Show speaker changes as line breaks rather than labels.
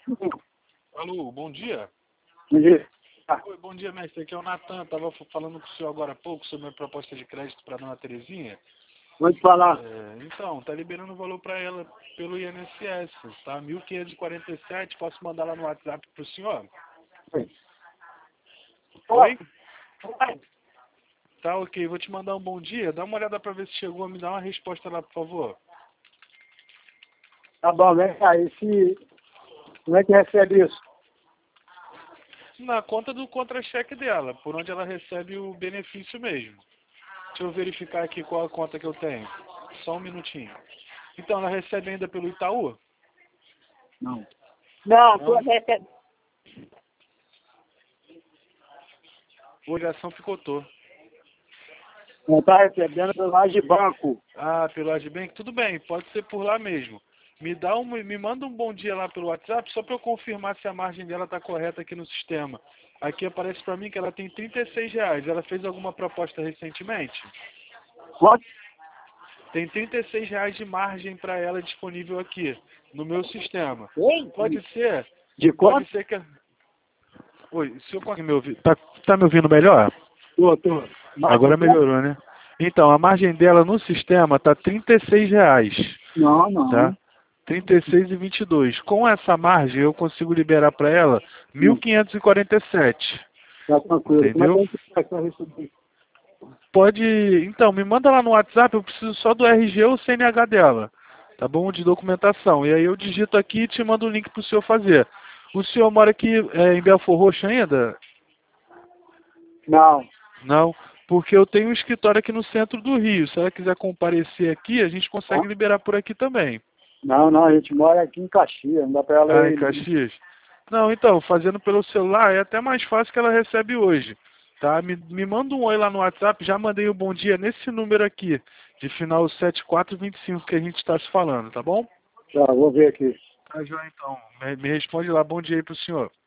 Alô, bom dia.
Bom dia.
Oi, bom dia, mestre. Aqui é o Natan. Estava falando com o senhor agora há pouco sobre a minha proposta de crédito para a dona Terezinha.
Pode falar.
Então, tá liberando o valor para ela pelo INSS, tá? 1.547. Posso mandar lá no WhatsApp pro senhor? Oi? Tá, ok. Vou te mandar um bom dia. Dá uma olhada para ver se chegou. Me dá uma resposta lá, por favor.
Tá bom, vem cá. Como é que recebe isso?
Na conta do contra-cheque dela, por onde ela recebe o benefício mesmo. Deixa eu verificar aqui qual a conta que eu tenho. Só um minutinho. Então, ela recebe ainda pelo Itaú?
Não.
Não,
Não?
recebe.
A ligação picotou.
Não está recebendo pelo de banco.
Ah, pelo Adbank? Tudo bem, pode ser por lá mesmo. Me manda um bom dia lá pelo WhatsApp, só para eu confirmar se a margem dela está correta aqui no sistema. Aqui aparece para mim que ela tem R$ 36. Ela fez alguma proposta recentemente?
Quanto?
Tem R$ 36 de margem para ela disponível aqui, no meu sistema.
Oi?
Pode ser?
De
Pode
quanto?
ser que... Oi, o senhor consegue me ouvir? Tá me ouvindo melhor?
Tô.
Agora melhorou, né? Então, a margem dela no sistema tá R$ 36,
Não.
tá? 36,22. Com essa margem, eu consigo liberar para ela 1.547.
Tá tranquilo. Como é
Entendeu?
que a gente faz para receber?
Pode... Então, me manda lá no WhatsApp, eu preciso só do RG ou CNH dela, tá bom? De documentação. E aí eu digito aqui e te mando o link pro senhor fazer. O senhor mora aqui em Belfor Roxo ainda?
Não.
Não, porque eu tenho um escritório aqui no centro do Rio. Se ela quiser comparecer aqui, a gente consegue liberar por aqui também.
Não. A gente mora aqui em Caxias. Não dá para ela
Ah, em
ir.
Caxias? Não, então, fazendo pelo celular é até mais fácil que ela recebe hoje. Tá? Me manda um oi lá no WhatsApp, já mandei o bom dia nesse número aqui, de final 7425 que a gente está se falando, tá bom?
Tá, vou ver aqui.
Tá, joia, então. Me responde lá, bom dia aí pro senhor.